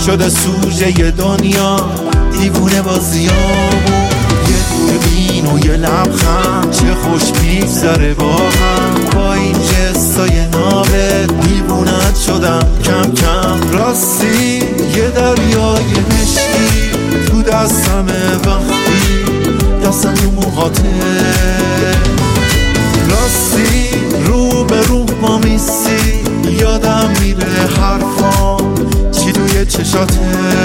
شده سوژه دنیا، دیوونه بازیامون. یه دوربین و یه لبخند، چه خوش میگذره با هم. با این جستای نابه دیوونت شدم کم کم. راستی یه دریای مشکی تو دستمه، وقتی دستم تو موهاته. راستی رو به رو ما میسی، یادم میره حرفام چی توی چشاته.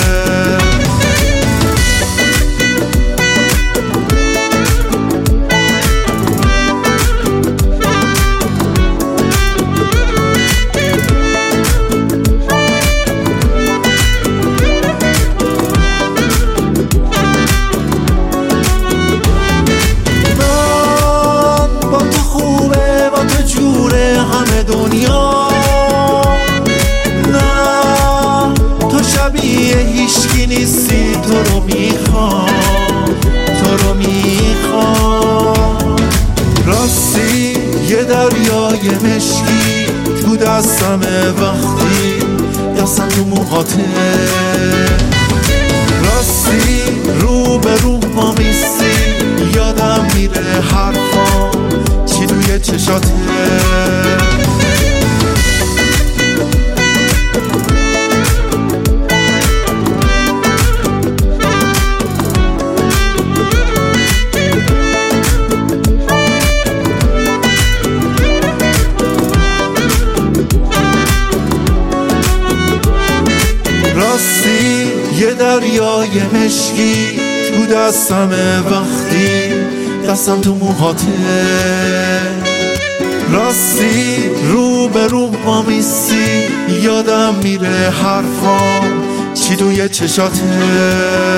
همه دنیا نه تو شبیه هیچکی نیستی. تو رو میخوام، تو رو میخوام. راستی یه دریای مشکی تو دستمه، وقتی دستم تو موهاته. راستی رو به رو ما میسی، یادم میره حرفام چی توی چشاته. راستی یه دریای مشکی تو دستمه، وقتی دستم تو موهاته. راستی رو به رو ما میسی، یادم میره حرفام چی توی چشاته.